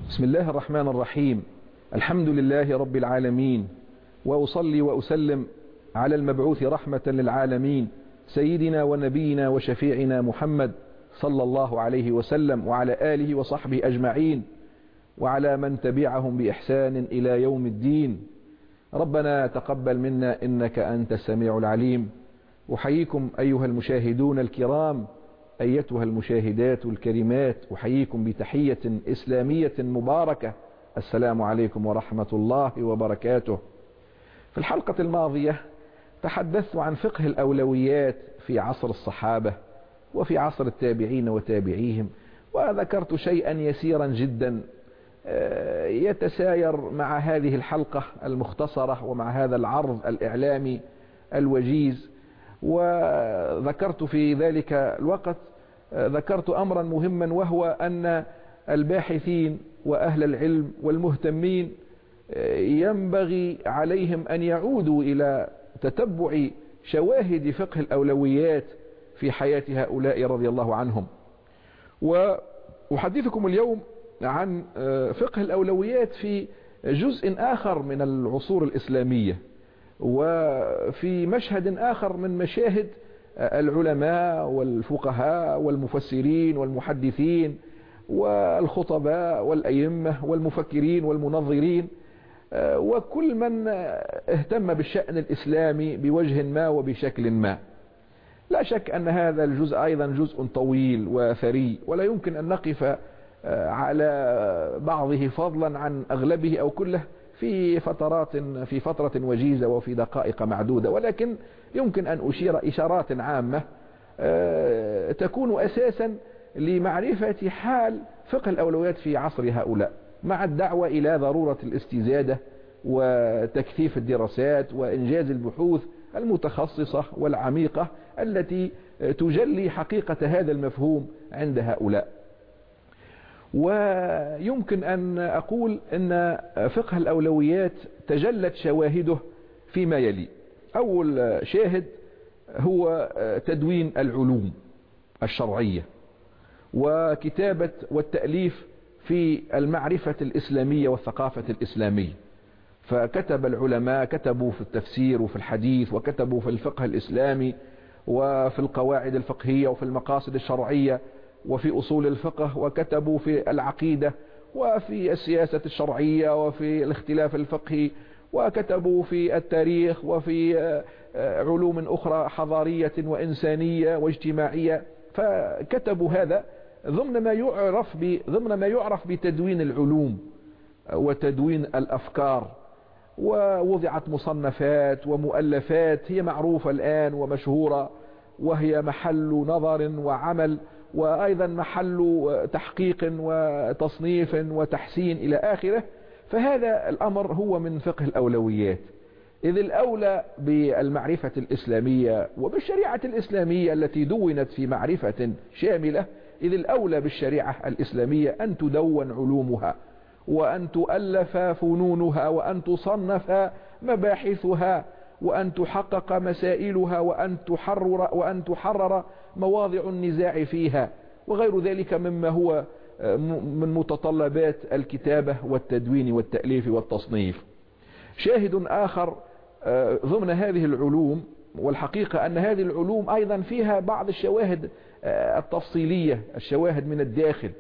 بسم الله الرحمن الرحيم. الحمد لله رب العالمين، وأصلي وأسلم على المبعوث رحمة للعالمين سيدنا ونبينا وشفيعنا محمد صلى الله عليه وسلم، وعلى آله وصحبه أجمعين، وعلى من تبعهم بإحسان إلى يوم الدين. ربنا تقبل منا إنك أنت السميع العليم. أحييكم أيها المشاهدون الكرام، أيتها المشاهدات الكريمات، أحييكم بتحية إسلامية مباركة. السلام عليكم ورحمة الله وبركاته. في الحلقة الماضية تحدثت عن فقه الأولويات في عصر الصحابة وفي عصر التابعين وتابعيهم، وذكرت شيئا يسيرا جدا يتساير مع هذه الحلقة المختصرة ومع هذا العرض الإعلامي الوجيز. وذكرت في ذلك الوقت ذكرت أمرا مهما، وهو أن الباحثين وأهل العلم والمهتمين ينبغي عليهم أن يعودوا إلى تتبع شواهد فقه الأولويات في حياة هؤلاء رضي الله عنهم. وأحدثكم اليوم عن فقه الأولويات في جزء آخر من العصور الإسلامية، وفي مشهد آخر من مشاهد العلماء والفقهاء والمفسرين والمحدثين والخطباء والأئمة والمفكرين والمنظرين، وكل من اهتم بالشأن الإسلامي بوجه ما وبشكل ما. لا شك أن هذا الجزء أيضا جزء طويل وثري، ولا يمكن أن نقف على بعضه فضلا عن أغلبه أو كله في فترة وجيزة وفي دقائق معدودة، ولكن يمكن أن أشير إشارات عامة تكون أساسا لمعرفة حال فقه الأولويات في عصر هؤلاء، مع الدعوة إلى ضرورة الاستزادة وتكثيف الدراسات وإنجاز البحوث المتخصصة والعميقة التي تجلي حقيقة هذا المفهوم عند هؤلاء. ويمكن أن أقول أن فقه الأولويات تجلت شواهده فيما يلي. أول شاهد هو تدوين العلوم الشرعية وكتابة والتأليف في المعرفة الإسلامية والثقافة الإسلامية. فكتب العلماء، كتبوا في التفسير وفي الحديث، وكتبوا في الفقه الإسلامي وفي القواعد الفقهية وفي المقاصد الشرعية وفي أصول الفقه، وكتبوا في العقيدة وفي السياسة الشرعية وفي الاختلاف الفقهي، وكتبوا في التاريخ وفي علوم أخرى حضارية وإنسانية واجتماعية. فكتبوا هذا ضمن ما يعرف بتدوين العلوم وتدوين الأفكار، ووضعت مصنفات ومؤلفات هي معروفة الآن ومشهورة، وهي محل نظر وعمل، وأيضا محل تحقيق وتصنيف وتحسين إلى آخره. فهذا الأمر هو من فقه الأولويات، إذ الأولى بالمعرفة الإسلامية وبالشريعة الإسلامية التي دونت في معرفة شاملة، إذ الأولى بالشريعة الإسلامية أن تدون علومها وأن تؤلف فنونها وأن تصنف مباحثها وأن تحقق مسائلها وأن تحرر مواضع النزاع فيها، وغير ذلك مما هو من متطلبات الكتابة والتدوين والتأليف والتصنيف. شاهد آخر ضمن هذه العلوم، والحقيقة أن هذه العلوم أيضا فيها بعض الشواهد التفصيلية، الشواهد من الداخل.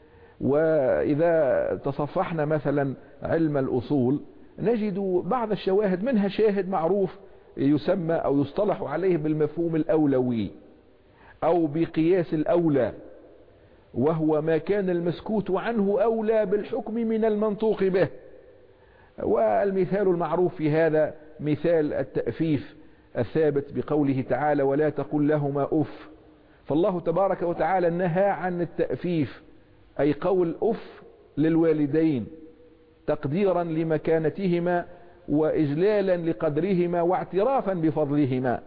وإذا تصفحنا مثلا علم الأصول نجد بعض الشواهد، منها شاهد معروف يسمى أو يصطلح عليه بالمفهوم الأولوي أو بقياس الأولى، وهو ما كان المسكوت عنه أولى بالحكم من المنطوق به. والمثال المعروف في هذا مثال التأفيف الثابت بقوله تعالى: ولا تقل لهما أف. فالله تبارك وتعالى نهى عن التأفيف، أي قول أف للوالدين تقديرا لمكانتهما وإجلالا لقدرهما واعترافا بفضلهما،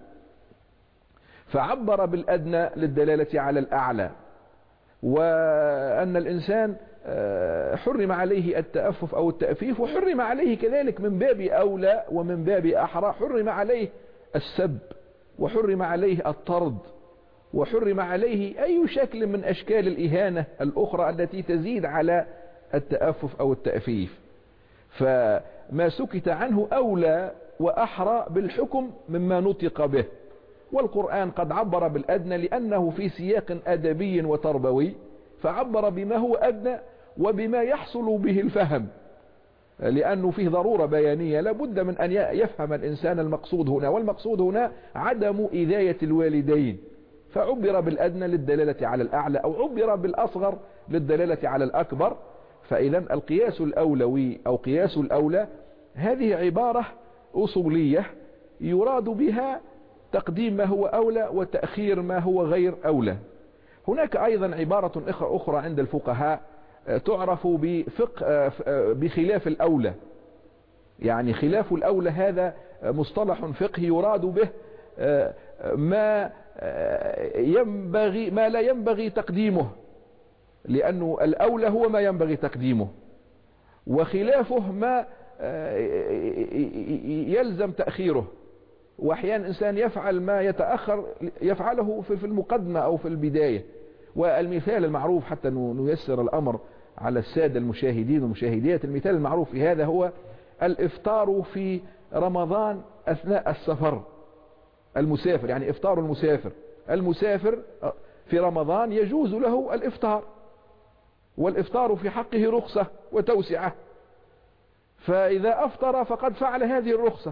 فعبر بالأدنى للدلالة على الأعلى. وأن الإنسان حرم عليه التأفف أو التأفيف، وحرم عليه كذلك من باب أولى ومن باب أحرى، حرم عليه السب، وحرم عليه الطرد، وحرم عليه أي شكل من أشكال الإهانة الأخرى التي تزيد على التأفف أو التأفيف. فما سكت عنه أولى وأحرى بالحكم مما نطق به. والقرآن قد عبر بالأدنى لأنه في سياق أدبي وتربوي، فعبر بما هو أدنى وبما يحصل به الفهم، لأنه فيه ضرورة بيانية لابد من أن يفهم الإنسان المقصود هنا، والمقصود هنا عدم إذاية الوالدين، فعبر بالأدنى للدلالة على الأعلى، أو عبر بالأصغر للدلالة على الأكبر. فإذا القياس الأولوي أو قياس الأولى هذه عبارة أصولية يراد بها تقديم ما هو أولى وتأخير ما هو غير أولى. هناك أيضا عبارة أخرى عند الفقهاء تعرف بخلاف الأولى. يعني خلاف الأولى هذا مصطلح فقهي يراد به ما لا ينبغي تقديمه، لأنه الأولى هو ما ينبغي تقديمه، وخلافه ما يلزم تأخيره. وأحيانا الإنسان يفعل ما يتأخر يفعله في المقدمة أو في البداية. والمثال المعروف حتى نيسر الأمر على السادة المشاهدين والمشاهدات، المثال المعروف في هذا هو الإفطار في رمضان أثناء السفر. المسافر، يعني إفطار المسافر في رمضان يجوز له الإفطار، والإفطار في حقه رخصة وتوسعة، فإذا أفطر فقد فعل هذه الرخصة،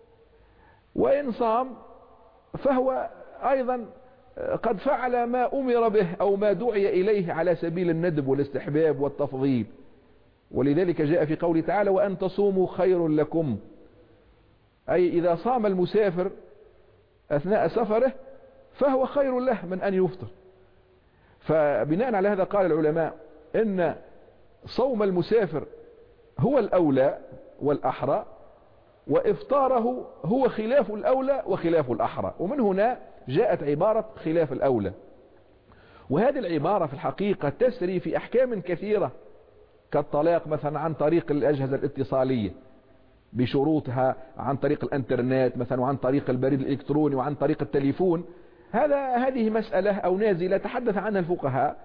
وإن صام فهو أيضا قد فعل ما أمر به أو ما دعي إليه على سبيل الندب والاستحباب والتفضيل. ولذلك جاء في قوله تعالى وأن تصوموا خير لكم، أي إذا صام المسافر أثناء سفره فهو خير له من أن يفطر. فبناء على هذا قال العلماء إن صوم المسافر هو الأولى والأحرى، وإفطاره هو خلاف الأولى وخلاف الأحرى. ومن هنا جاءت عبارة خلاف الأولى. وهذه العبارة في الحقيقة تسري في أحكام كثيرة، كالطلاق مثلا عن طريق الأجهزة الاتصالية بشروطها، عن طريق الانترنت مثلا، وعن طريق البريد الإلكتروني، وعن طريق التليفون. هذه مسألة أو نازلة تحدث عنها الفقهاء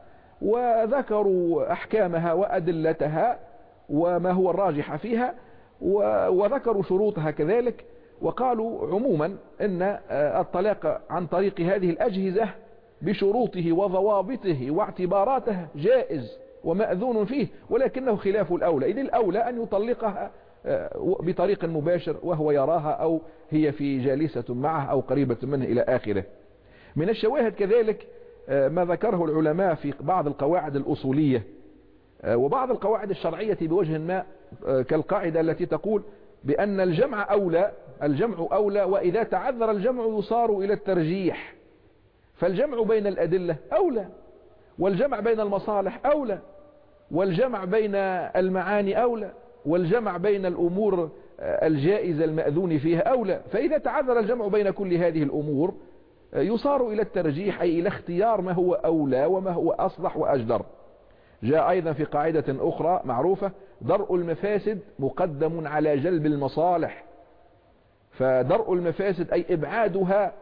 وذكروا أحكامها وأدلتها وما هو الراجح فيها، وذكروا شروطها كذلك، وقالوا عموما ان الطلاق عن طريق هذه الأجهزة بشروطه وضوابطه واعتباراته جائز ومأذون فيه، ولكنه خلاف الأولى، إذ الأولى أن يطلقها بطريق مباشر وهو يراها أو هي في جالسة معه أو قريبة منه إلى آخره. من الشواهد كذلك ما ذكره العلماء في بعض القواعد الأصولية وبعض القواعد الشرعية بوجه ما، كالقاعدة التي تقول بأن الجمع أولى، وإذا تعذر الجمع يصار إلى الترجيح. فالجمع بين الأدلة أولى، والجمع بين المصالح أولى، والجمع بين المعاني أولى، والجمع بين الأمور الجائزة المأذون فيها أولى. فإذا تعذر الجمع بين كل هذه الأمور يصار إلى الترجيح، أي إلى اختيار ما هو أولى وما هو أصلح وأجدر. جاء أيضا في قاعدة أخرى معروفة درء المفاسد مقدم على جلب المصالح. فدرء المفاسد أي إبعادها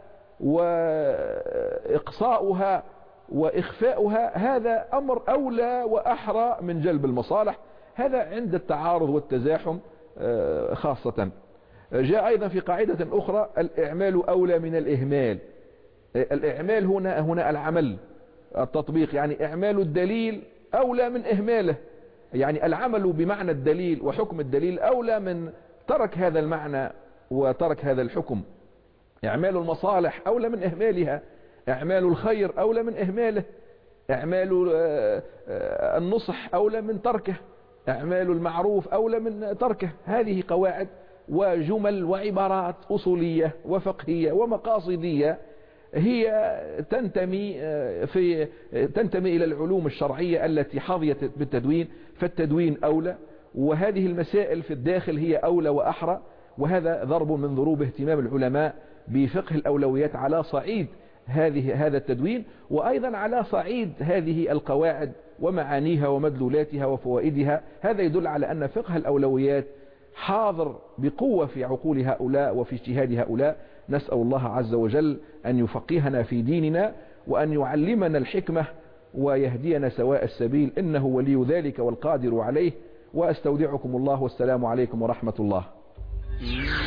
وإقصاؤها وإخفاؤها، هذا أمر أولى وأحرى من جلب المصالح، هذا عند التعارض والتزاحم خاصة. جاء أيضا في قاعدة أخرى الإعمال أولى من الإهمال. الإعمال هنا العمل التطبيق، يعني إعمال الدليل أولى من إهماله، يعني العمل بمعنى الدليل وحكم الدليل أولى من ترك هذا المعنى وترك هذا الحكم. إعمال المصالح أولى من إهمالها، إعمال الخير أولى من إهماله، إعمال النصح أولى من تركه، إعمال المعروف أولى من تركه. هذه قواعد وجمل وعبارات أصولية وفقهية ومقاصدية هي تنتمي إلى العلوم الشرعية التي حظيت بالتدوين، فالتدوين أولى، وهذه المسائل في الداخل هي أولى وأحرى. وهذا ضرب من ضروب اهتمام العلماء بفقه الأولويات على صعيد هذا التدوين، وأيضا على صعيد هذه القواعد ومعانيها ومدلولاتها وفوائدها. هذا يدل على أن فقه الأولويات حاضر بقوة في عقول هؤلاء وفي اجتهاد هؤلاء. نسأل الله عز وجل أن يفقهنا في ديننا، وأن يعلمنا الحكمة ويهدينا سواء السبيل، إنه ولي ذلك والقادر عليه. وأستودعكم الله، والسلام عليكم ورحمة الله.